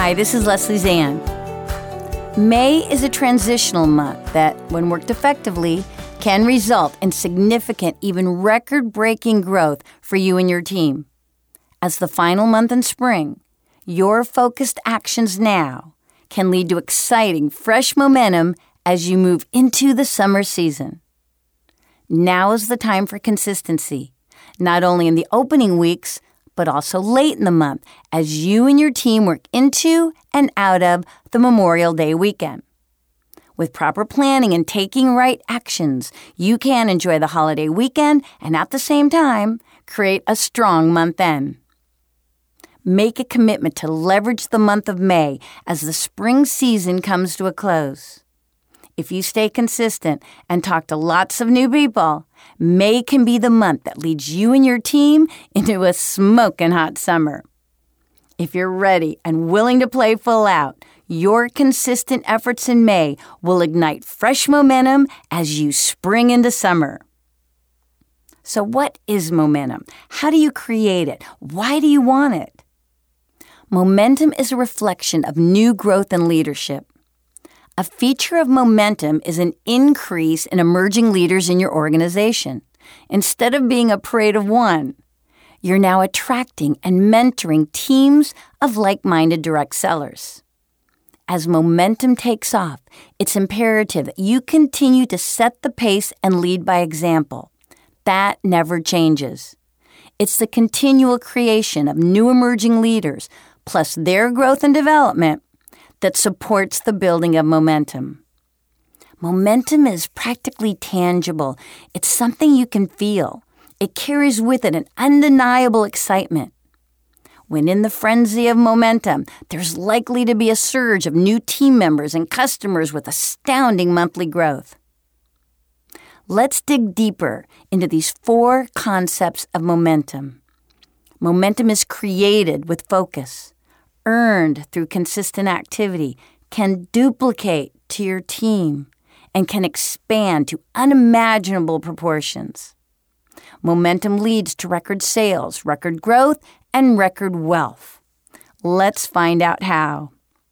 Hi, this is Leslie Zann. May is a transitional month that, when worked effectively, can result in significant, even record-breaking growth for you and your team. As the final month in spring, your focused actions now can lead to exciting, fresh momentum as you move into the summer season. Now is the time for consistency, not only in the opening weeks, but also late in the month as you and your team work into and out of the Memorial Day weekend. With proper planning and taking right actions, you can enjoy the holiday weekend and at the same time, create a strong month end. Make a commitment to leverage the month of May as the spring season comes to a close. If you stay consistent and talk to lots of new people, May can be the month that leads you and your team into a smoking hot summer. If you're ready and willing to play full out, your consistent efforts in May will ignite fresh momentum as you spring into summer. So what is momentum? How do you create it? Why do you want it? Momentum is a reflection of new growth and leadership. A feature of momentum is an increase in emerging leaders in your organization. Instead of being a parade of one, you're now attracting and mentoring teams of like-minded direct sellers. As momentum takes off, it's imperative that you continue to set the pace and lead by example. That never changes. It's the continual creation of new emerging leaders, plus their growth and development, that supports the building of momentum. Momentum is practically tangible. It's something you can feel. It carries with it an undeniable excitement. When in the frenzy of momentum, there's likely to be a surge of new team members and customers with astounding monthly growth. Let's dig deeper into these 4 concepts of momentum. Momentum is created with focus, earned through consistent activity, can duplicate to your team, and can expand to unimaginable proportions. Momentum leads to record sales, record growth, and record wealth. Let's find out how.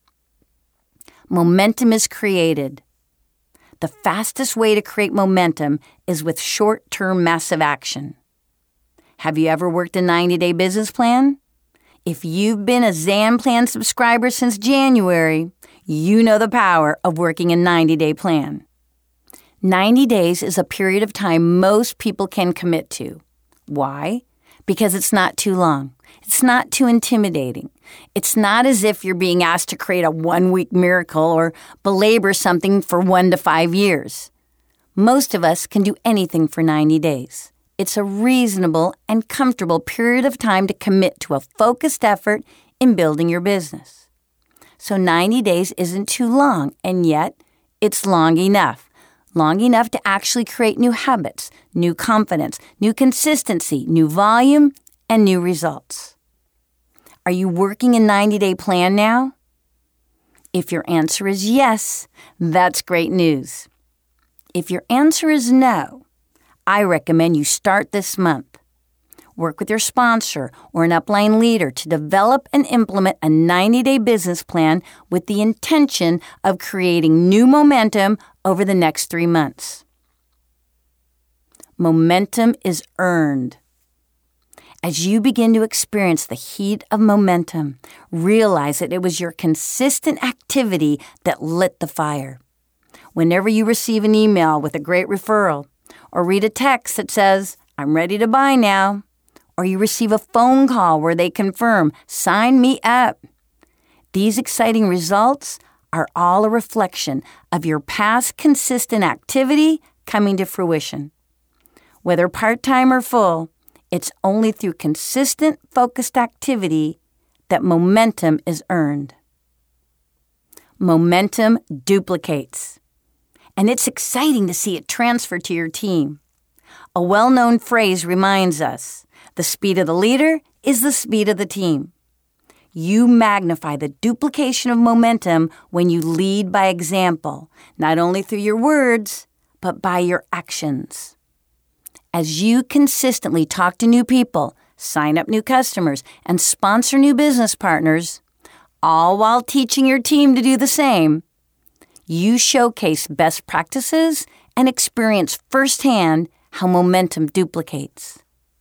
Momentum is created. The fastest way to create momentum is with short-term massive action. Have you ever worked a 90-day business plan? If you've been a Zann Plan subscriber since January, you know the power of working a 90-day plan. 90 days is a period of time most people can commit to. Why? Because it's not too long. It's not too intimidating. It's not as if you're being asked to create a 1-week miracle or belabor something for 1 to 5 years. Most of us can do anything for 90 days. It's a reasonable and comfortable period of time to commit to a focused effort in building your business. So 90 days isn't too long, and yet it's long enough. Long enough to actually create new habits, new confidence, new consistency, new volume, and new results. Are you working a 90-day plan now? If your answer is yes, that's great news. If your answer is no, I recommend you start this month. Work with your sponsor or an upline leader to develop and implement a 90-day business plan with the intention of creating new momentum over the next 3 months. Momentum is earned. As you begin to experience the heat of momentum, realize that it was your consistent activity that lit the fire. Whenever you receive an email with a great referral, or read a text that says, "I'm ready to buy now," or you receive a phone call where they confirm, "Sign me up." These exciting results are all a reflection of your past consistent activity coming to fruition. Whether part-time or full, it's only through consistent, focused activity that momentum is earned. Momentum duplicates. And it's exciting to see it transfer to your team. A well-known phrase reminds us, the speed of the leader is the speed of the team. You magnify the duplication of momentum when you lead by example, not only through your words, but by your actions. As you consistently talk to new people, sign up new customers, and sponsor new business partners, all while teaching your team to do the same. You showcase best practices and experience firsthand how momentum duplicates.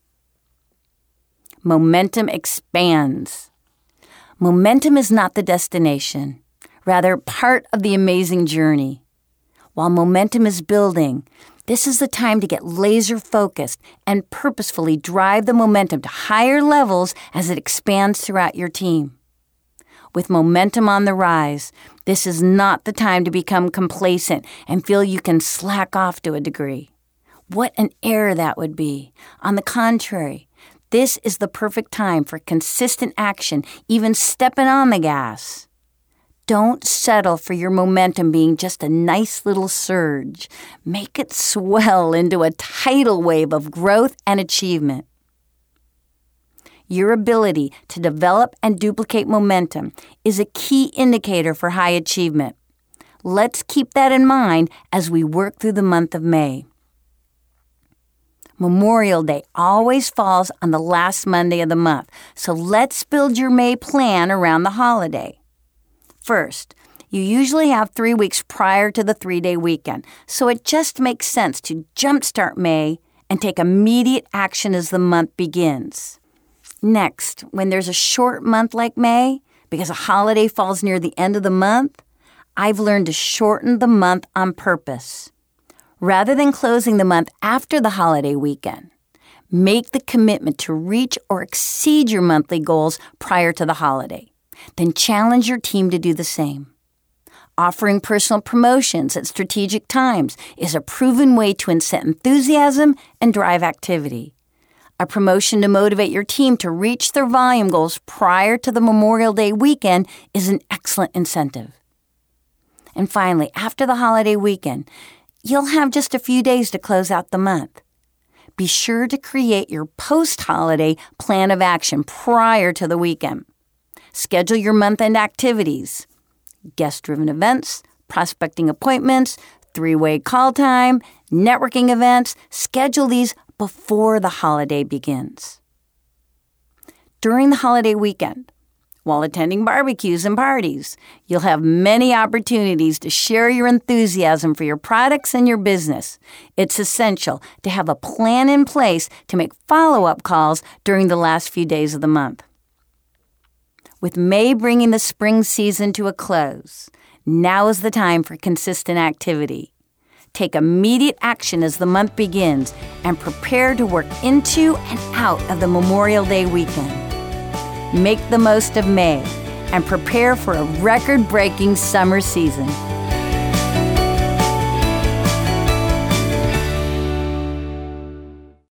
Momentum expands. Momentum is not the destination, rather part of the amazing journey. While momentum is building, this is the time to get laser-focused and purposefully drive the momentum to higher levels as it expands throughout your team. With momentum on the rise, this is not the time to become complacent and feel you can slack off to a degree. What an error that would be. On the contrary, this is the perfect time for consistent action, even stepping on the gas. Don't settle for your momentum being just a nice little surge. Make it swell into a tidal wave of growth and achievement. Your ability to develop and duplicate momentum is a key indicator for high achievement. Let's keep that in mind as we work through the month of May. Memorial Day always falls on the last Monday of the month, so let's build your May plan around the holiday. First, you usually have 3 weeks prior to the 3-day weekend, so it just makes sense to jumpstart May and take immediate action as the month begins. Next, when there's a short month like May, because a holiday falls near the end of the month, I've learned to shorten the month on purpose. Rather than closing the month after the holiday weekend, make the commitment to reach or exceed your monthly goals prior to the holiday. Then challenge your team to do the same. Offering personal promotions at strategic times is a proven way to incent enthusiasm and drive activity. A promotion to motivate your team to reach their volume goals prior to the Memorial Day weekend is an excellent incentive. And finally, after the holiday weekend, you'll have just a few days to close out the month. Be sure to create your post-holiday plan of action prior to the weekend. Schedule your month-end activities, guest-driven events, prospecting appointments, 3-way call time, networking events. Schedule these before the holiday begins. During the holiday weekend, while attending barbecues and parties, you'll have many opportunities to share your enthusiasm for your products and your business. It's essential to have a plan in place to make follow-up calls during the last few days of the month. With May bringing the spring season to a close, now is the time for consistent activity. Take immediate action as the month begins and prepare to work into and out of the Memorial Day weekend. Make the most of May and prepare for a record-breaking summer season.